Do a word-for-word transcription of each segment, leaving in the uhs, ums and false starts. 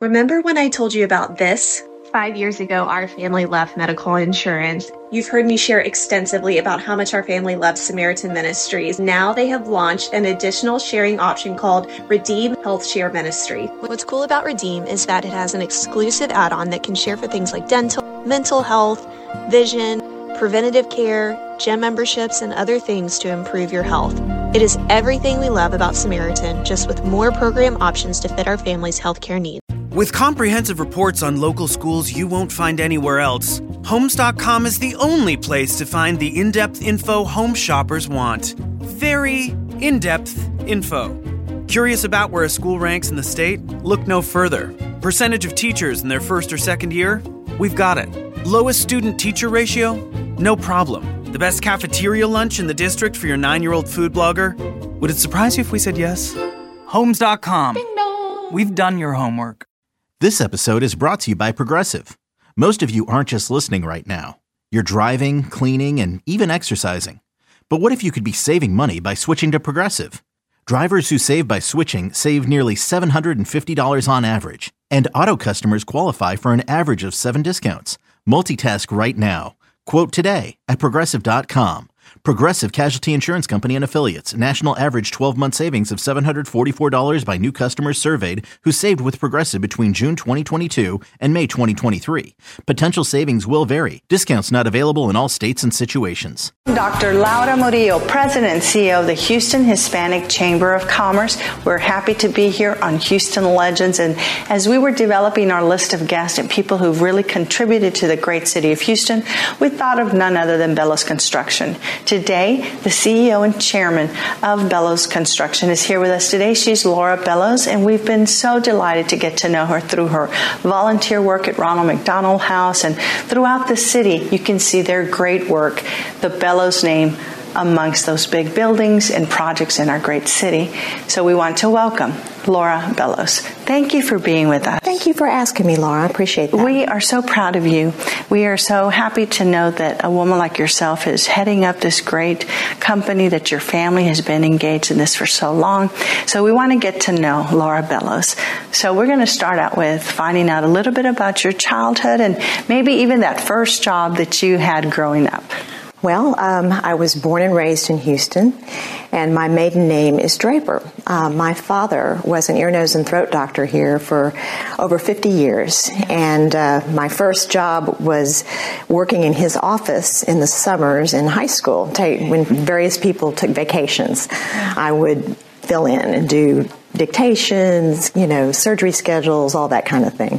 Remember when I told you about this? Five years ago, our family left medical insurance. You've heard me share extensively about how much our family loves Samaritan Ministries. Now they have launched an additional sharing option called Redeem Health Share Ministry. What's cool about Redeem is that it has an exclusive add-on that can share for things like dental, mental health, vision, preventative care, gym memberships, and other things to improve your health. It is everything we love about Samaritan, just with more program options to fit our family's healthcare needs. With comprehensive reports on local schools you won't find anywhere else, Homes dot com is the only place to find the in-depth info home shoppers want. Very in-depth info. Curious about where a school ranks in the state? Look no further. Percentage of teachers in their first or second year? We've got it. Lowest student-teacher ratio? No problem. The best cafeteria lunch in the district for your nine-year-old food blogger? Would it surprise you if we said yes? Homes dot com. Ding dong. We've done your homework. This episode is brought to you by Progressive. Most of you aren't just listening right now. You're driving, cleaning, and even exercising. But what if you could be saving money by switching to Progressive? Drivers who save by switching save nearly seven hundred fifty dollars on average. And auto customers qualify for an average of seven discounts. Multitask right now. Quote today at Progressive dot com. Progressive Casualty Insurance Company and Affiliates. National average twelve-month savings of seven hundred forty-four dollars by new customers surveyed who saved with Progressive between June twenty twenty-two and May twenty twenty-three. Potential savings will vary. Discounts not available in all states and situations. Doctor Laura Murillo, President and C E O of the Houston Hispanic Chamber of Commerce. We're happy to be here on Houston Legends. And as we were developing our list of guests and people who've really contributed to the great city of Houston, we thought of none other than Bellows Construction. Today, the C E O and Chairman of Bellows Construction is here with us today. She's Laura Bellows, and we've been so delighted to get to know her through her volunteer work at Ronald McDonald House and throughout the city. You can see their great work, the Bellows name amongst those big buildings and projects in our great city. So we want to welcome Laura Bellows. Thank you for being with us. Thank you for asking me, Laura. I appreciate that. We are so proud of you. We are so happy to know that a woman like yourself is heading up this great company, that your family has been engaged in this for so long. So we want to get to know Laura Bellows. So we're going to start out with finding out a little bit about your childhood and maybe even that first job that you had growing up. Well, um, I was born and raised in Houston, and my maiden name is Draper. Uh, my father was an ear, nose, and throat doctor here for over fifty years, and uh, my first job was working in his office in the summers in high school, when various people took vacations. I would fill in and do dictations, you know, surgery schedules, all that kind of thing.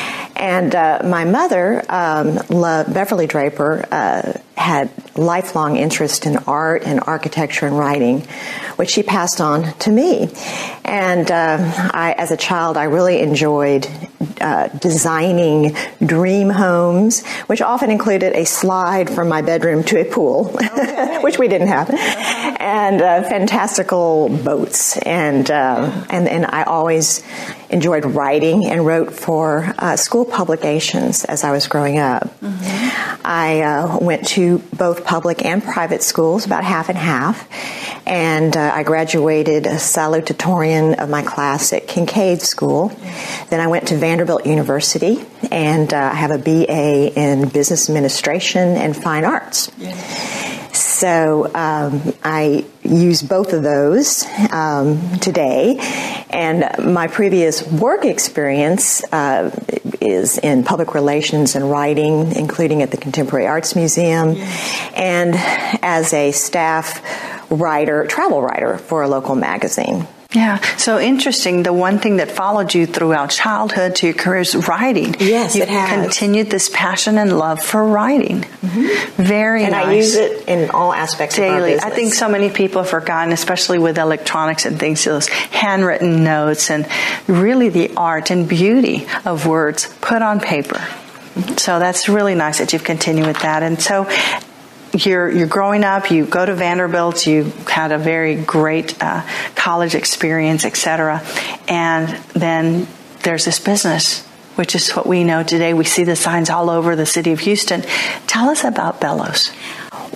And uh, my mother, um, Beverly Draper, uh, had lifelong interest in art and architecture and writing, which she passed on to me. And uh, I, as a child, I really enjoyed uh, designing dream homes, which often included a slide from my bedroom to a pool, okay. which we didn't have, and uh, fantastical boats. And, uh, and and I always enjoyed writing and wrote for uh, school publications as I was growing up. Mm-hmm. I uh, went to both public and private schools, about half and half, and uh, I graduated a salutatorian of my class at Kincaid School. Mm-hmm. Then I went to Vanderbilt University, and uh, I have a B A in Business Administration and Fine Arts. Mm-hmm. So um, I use both of those um, today, and my previous work experience uh, is in public relations and writing, including at the Contemporary Arts Museum, yes. and as a staff writer, travel writer for a local magazine. Yeah, so interesting. The one thing that followed you throughout childhood to your career is writing. Yes, you it has. Continued this passion and love for writing. Mm-hmm. Very and nice. And I use it in all aspects daily. of our business. I think so many people have forgotten, especially with electronics and things, those handwritten notes and really the art and beauty of words put on paper. Mm-hmm. So that's really nice that you've continued with that. And so You're, you're growing up, you go to Vanderbilt, you had a very great uh, college experience, et cetera. And then there's this business, which is what we know today. We see the signs all over the city of Houston. Tell us about Bellows.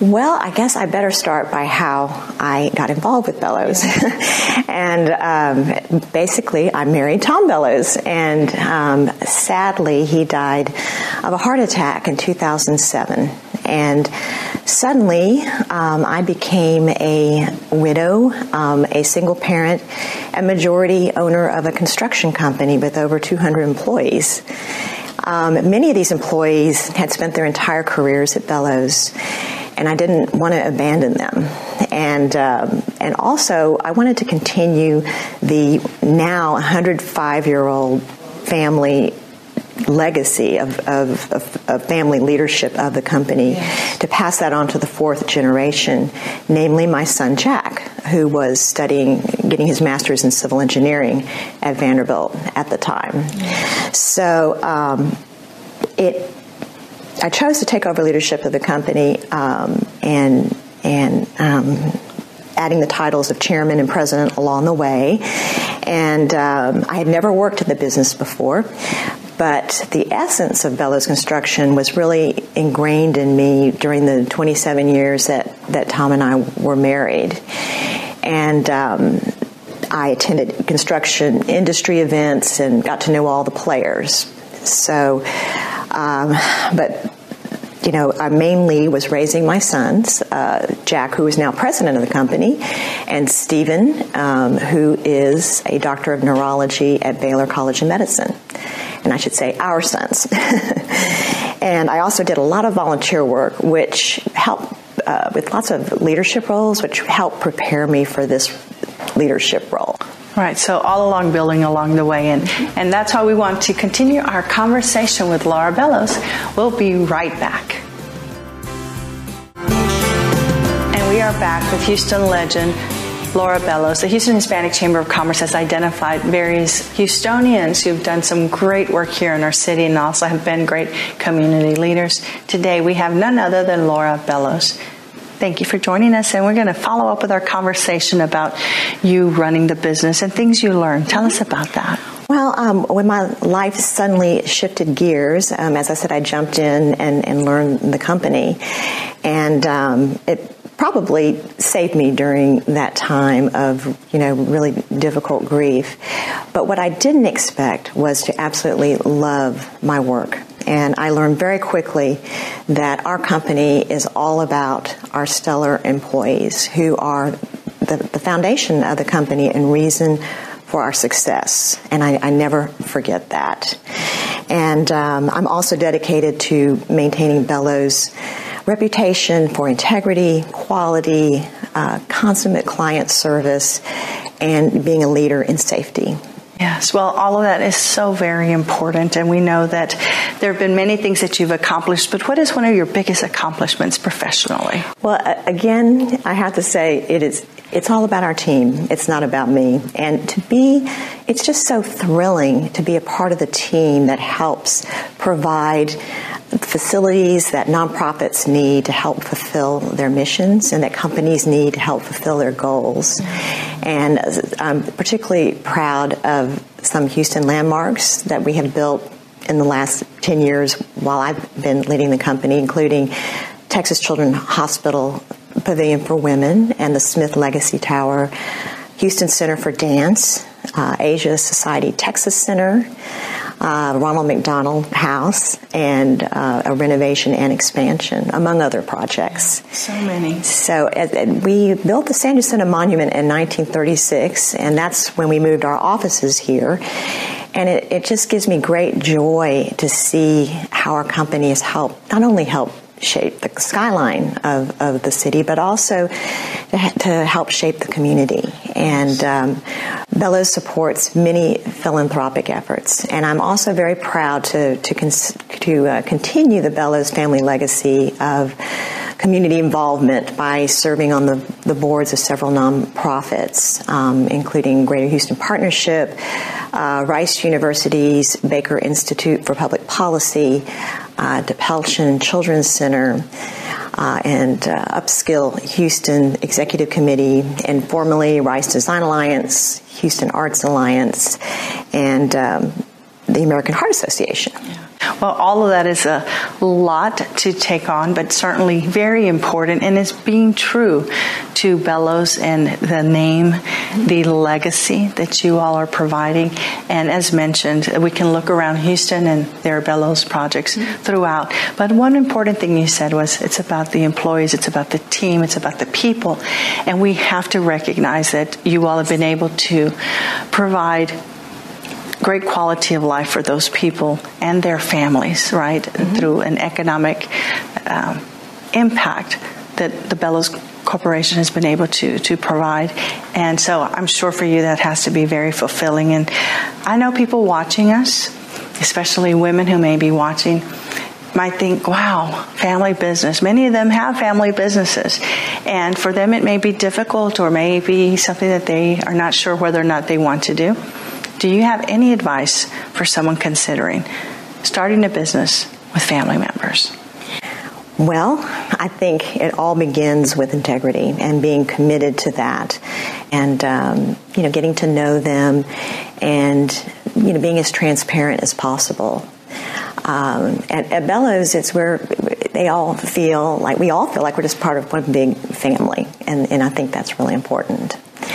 Well, I guess I better start by how I got involved with Bellows. and um, basically, I married Tom Bellows, and um, sadly, he died of a heart attack in two thousand seven. And suddenly, um, I became a widow, um, a single parent, a majority owner of a construction company with over two hundred employees. Um, many of these employees had spent their entire careers at Bellows, and I didn't want to abandon them. And um, and also, I wanted to continue the now one hundred five-year-old family legacy of, of, of, of family leadership of the company, yes. to pass that on to the fourth generation, namely my son Jack, who was studying, getting his master's in civil engineering at Vanderbilt at the time. Yes. So um, it, I chose to take over leadership of the company um, and and um, adding the titles of chairman and president along the way. And um, I had never worked in the business before. But the essence of Bellows Construction was really ingrained in me during the twenty-seven years that, that Tom and I were married. And um, I attended construction industry events and got to know all the players. So, um, but, you know, I mainly was raising my sons, uh, Jack, who is now president of the company, and Stephen, um, who is a doctor of neurology at Baylor College of Medicine. And I should say our sons. And I also did a lot of volunteer work, which helped uh, with lots of leadership roles, which helped prepare me for this leadership role. Right, so all along building along the way. And, and that's how we want to continue our conversation with Laura Bellows. We'll be right back. And we are back with Houston legend Laura Bellows. The Houston Hispanic Chamber of Commerce has identified various Houstonians who've done some great work here in our city and also have been great community leaders. Today we have none other than Laura Bellows. Thank you for joining us, and we're going to follow up with our conversation about you running the business and things you learned. Tell us about that. Well, um, when my life suddenly shifted gears, um, as I said, I jumped in and, and learned the company, and um, it probably saved me during that time of, you know, really difficult grief. But what I didn't expect was to absolutely love my work. And I learned very quickly that our company is all about our stellar employees, who are the, the foundation of the company and reason for our success. And I, I never forget that. And um, I'm also dedicated to maintaining Bellows' reputation for integrity, quality, uh, consummate client service, and being a leader in safety. Yes, well, all of that is so very important, and we know that there have been many things that you've accomplished, but what is one of your biggest accomplishments professionally? Well, again, I have to say it is, it's all about our team. It's not about me. And to be, it's just so thrilling to be a part of the team that helps provide facilities that nonprofits need to help fulfill their missions and that companies need to help fulfill their goals. And I'm particularly proud of some Houston landmarks that we have built in the last ten years while I've been leading the company, including Texas Children's Hospital Pavilion for Women and the Smith Legacy Tower, Houston Center for Dance, uh, Asia Society Texas Center, Uh, Ronald McDonald House, and uh, a renovation and expansion, among other projects. So many. So uh, we built the San Jacinto Monument in nineteen thirty-six, and that's when we moved our offices here. And it, it just gives me great joy to see how our company has helped, not only helped shape the skyline of, of the city, but also to, to help shape the community. And um, Bellows supports many philanthropic efforts. And I'm also very proud to to, cons- to uh, continue the Bellows family legacy of community involvement by serving on the, the boards of several nonprofits, um, including Greater Houston Partnership, uh, Rice University's Baker Institute for Public Policy, uh, DePelchin Children's Center, uh, and uh, Upskill Houston Executive Committee, and formerly Rice Design Alliance, Houston Arts Alliance, and um, the American Heart Association. Yeah. Well, all of that is a lot to take on, but certainly very important, and it's being true to Bellows and the name, the legacy that you all are providing. And as mentioned, we can look around Houston and there are Bellows projects mm-hmm. throughout. But one important thing you said was it's about the employees, it's about the team, it's about the people. And we have to recognize that you all have been able to provide great quality of life for those people and their families, right, mm-hmm. through an economic um, impact that the Bellows Corporation has been able to to provide. And so I'm sure for you that has to be very fulfilling. And I know people watching us, especially women who may be watching, might think, wow, family business. Many of them have family businesses. And for them it may be difficult or may be something that they are not sure whether or not they want to do. Do you have any advice for someone considering starting a business with family members? Well, I think it all begins with integrity and being committed to that, and um, you know, getting to know them, and you know, being as transparent as possible. Um, at, at Bellows, it's where they all feel like we all feel like we're just part of one big family, and, and I think that's really important.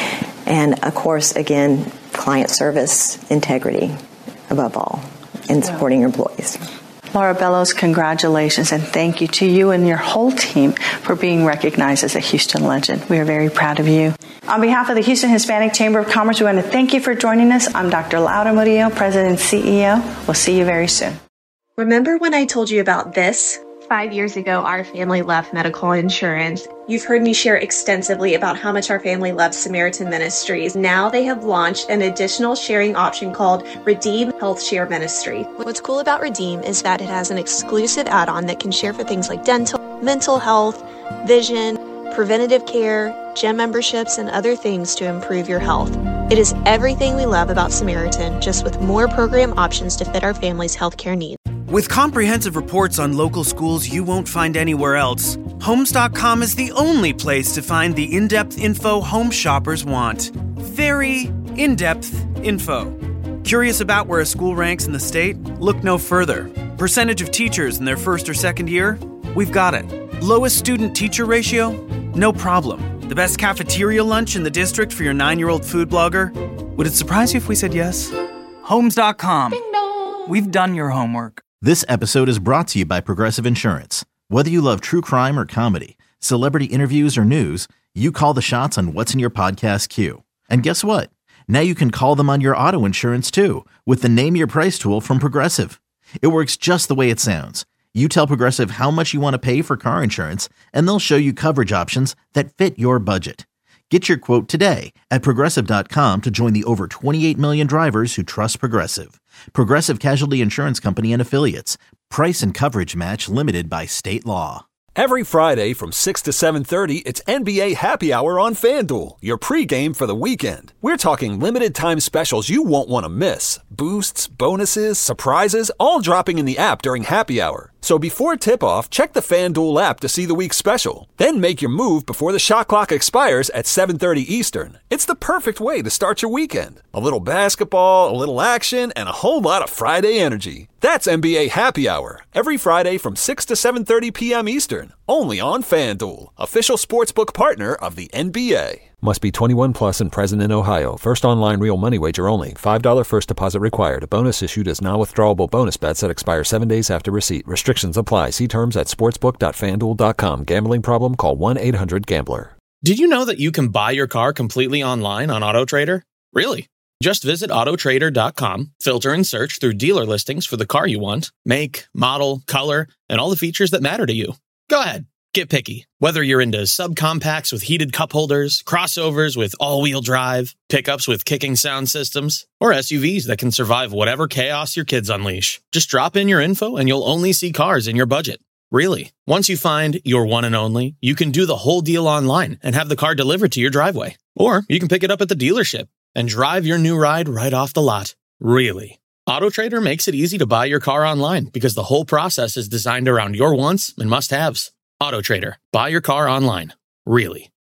And of course, again, client service, integrity, above all, and supporting your employees. Laura Bellows, congratulations and thank you to you and your whole team for being recognized as a Houston legend. We are very proud of you. On behalf of the Houston Hispanic Chamber of Commerce, we want to thank you for joining us. I'm Doctor Laura Murillo, President and C E O. We'll see you very soon. Remember when I told you about this? Five years ago, our family left medical insurance. You've heard me share extensively about how much our family loves Samaritan Ministries. Now they have launched an additional sharing option called Redeem Health Share Ministry. What's cool about Redeem is that it has an exclusive add-on that can share for things like dental, mental health, vision, preventative care, gym memberships, and other things to improve your health. It is everything we love about Samaritan, just with more program options to fit our family's healthcare needs. With comprehensive reports on local schools you won't find anywhere else, Homes dot com is the only place to find the in-depth info home shoppers want. Very in-depth info. Curious about where a school ranks in the state? Look no further. Percentage of teachers in their first or second year? We've got it. Lowest student-teacher ratio? No problem. The best cafeteria lunch in the district for your nine-year-old food blogger? Would it surprise you if we said yes? Homes dot com. We've done your homework. This episode is brought to you by Progressive Insurance. Whether you love true crime or comedy, celebrity interviews or news, you call the shots on what's in your podcast queue. And guess what? Now you can call them on your auto insurance too with the Name Your Price tool from Progressive. It works just the way it sounds. You tell Progressive how much you want to pay for car insurance, and they'll show you coverage options that fit your budget. Get your quote today at Progressive dot com to join the over twenty-eight million drivers who trust Progressive. Progressive Casualty Insurance Company and Affiliates. Price and coverage match limited by state law. Every Friday from six to seven thirty, it's N B A Happy Hour on FanDuel, your pregame for the weekend. We're talking limited time specials you won't want to miss. Boosts, bonuses, surprises, all dropping in the app during Happy Hour. So before tip-off, check the FanDuel app to see the week's special. Then make your move before the shot clock expires at seven thirty Eastern. It's the perfect way to start your weekend. A little basketball, a little action, and a whole lot of Friday energy. That's N B A Happy Hour, every Friday from six to seven thirty p.m. Eastern, only on FanDuel, official sportsbook partner of the N B A. Must be twenty-one plus and present in Ohio. First online real money wager only. five dollars first deposit required. A bonus issued as non-withdrawable bonus bets that expire seven days after receipt. Restrictions apply. See terms at sportsbook dot fan duel dot com. Gambling problem? Call one eight hundred gambler. Did you know that you can buy your car completely online on AutoTrader? Really? Just visit auto trader dot com, filter and search through dealer listings for the car you want, make, model, color, and all the features that matter to you. Go ahead. Get picky. Whether you're into subcompacts with heated cup holders, crossovers with all-wheel drive, pickups with kicking sound systems, or S U Vs that can survive whatever chaos your kids unleash. Just drop in your info and you'll only see cars in your budget. Really. Once you find your one and only, you can do the whole deal online and have the car delivered to your driveway. Or you can pick it up at the dealership and drive your new ride right off the lot. Really. AutoTrader makes it easy to buy your car online because the whole process is designed around your wants and must-haves. AutoTrader. Buy your car online. Really.